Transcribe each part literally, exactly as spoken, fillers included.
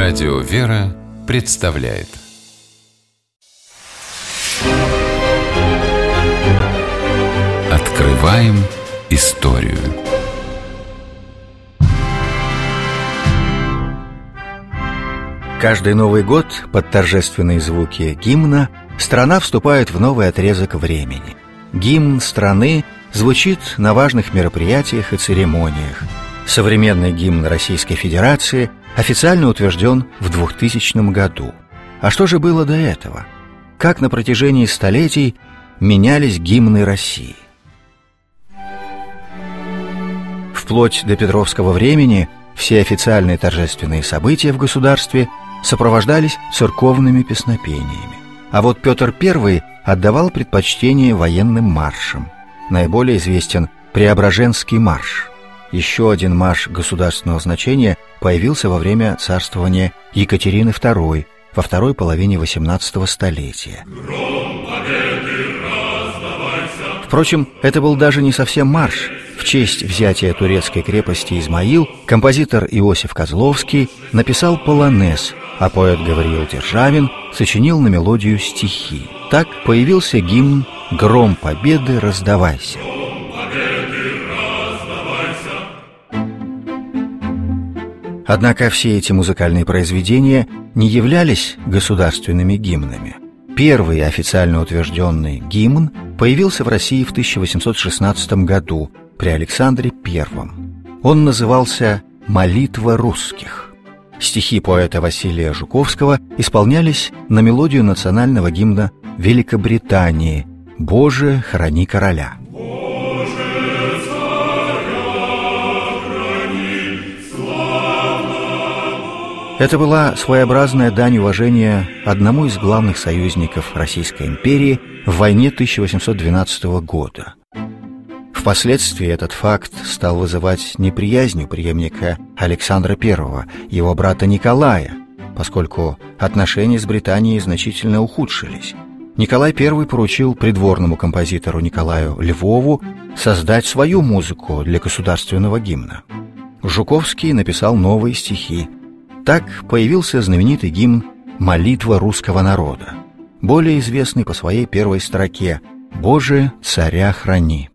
Радио «Вера» представляет Открываем историю. Каждый Новый год под торжественные звуки гимна страна вступает в новый отрезок времени. Гимн страны звучит на важных мероприятиях и церемониях. Современный гимн Российской Федерации официально утвержден в двухтысячном году. А что же было до этого? Как на протяжении столетий менялись гимны России? Вплоть до Петровского времени все официальные торжественные события в государстве сопровождались церковными песнопениями. А вот Петр Первый отдавал предпочтение военным маршам. Наиболее известен Преображенский марш. Еще один марш государственного значения появился во время царствования Екатерины Второй во второй половине восемнадцатого столетия. Впрочем, это был даже не совсем марш. В честь взятия турецкой крепости Измаил композитор Иосиф Козловский написал полонез, а поэт Гавриил Державин сочинил на мелодию стихи. Так появился гимн «Гром победы, раздавайся». Однако все эти музыкальные произведения не являлись государственными гимнами. Первый официально утвержденный гимн появился в России в тысяча восемьсот шестнадцатом году при Александре Первом. Он назывался «Молитва русских». Стихи поэта Василия Жуковского исполнялись на мелодию национального гимна Великобритании «Боже, храни короля». Это была своеобразная дань уважения одному из главных союзников Российской империи в войне тысяча восемьсот двенадцатого года. Впоследствии этот факт стал вызывать неприязнь у преемника Александра Первого, его брата Николая, поскольку отношения с Британией значительно ухудшились. Николай Первый поручил придворному композитору Николаю Львову создать свою музыку для государственного гимна. Жуковский написал новые стихи. Так появился знаменитый гимн «Молитва русского народа», более известный по своей первой строке «Боже, царя храни».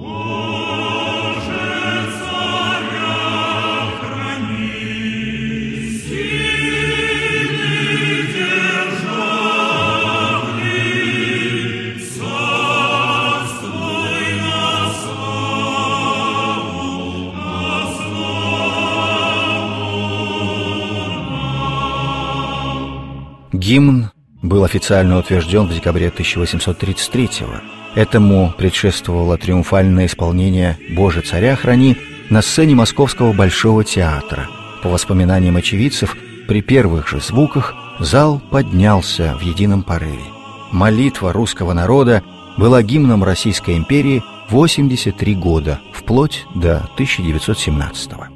Гимн был официально утвержден в декабре тысяча восемьсот тридцать третьего. Этому предшествовало триумфальное исполнение «Боже, царя храни» на сцене Московского Большого театра. По воспоминаниям очевидцев, при первых же звуках зал поднялся в едином порыве. Молитва русского народа была гимном Российской империи восемьдесят три года, вплоть до тысяча девятьсот семнадцатого.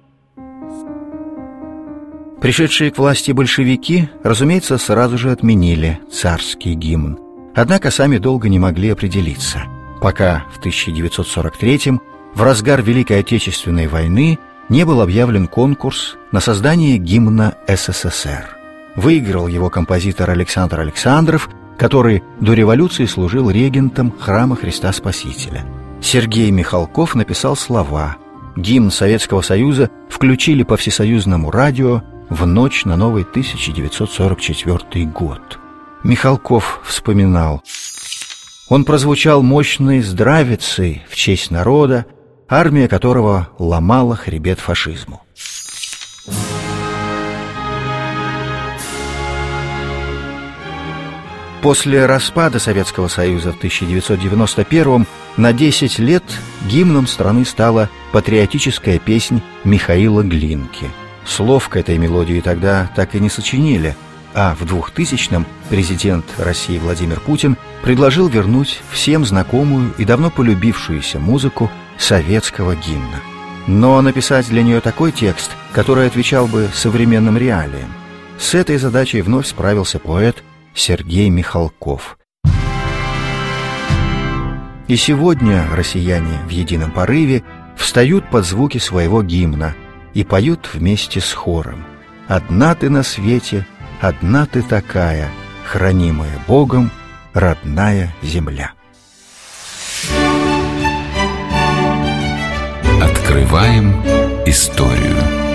Пришедшие к власти большевики, разумеется, сразу же отменили царский гимн. Однако сами долго не могли определиться, пока в тысяча девятьсот сорок третьем, в разгар Великой Отечественной войны, не был объявлен конкурс на создание гимна СССР. Выиграл его композитор Александр Александров, который до революции служил регентом Храма Христа Спасителя. Сергей Михалков написал слова. Гимн Советского Союза включили по всесоюзному радио в ночь на новый тысяча девятьсот сорок четвёртый год. Михалков вспоминал: он прозвучал мощной здравицей в честь народа, армия которого ломала хребет фашизму. После распада Советского Союза в тысяча девятьсот девяносто первом на десять лет гимном страны стала патриотическая песнь Михаила Глинки. Слов к этой мелодии тогда так и не сочинили, а в двухтысячном президент России Владимир Путин предложил вернуть всем знакомую и давно полюбившуюся музыку советского гимна. Но написать для нее такой текст, который отвечал бы современным реалиям, с этой задачей вновь справился поэт Сергей Михалков. И сегодня россияне в едином порыве встают под звуки своего гимна и поют вместе с хором. одна ты на свете, одна ты такая, хранимая Богом родная земля. Открываем историю.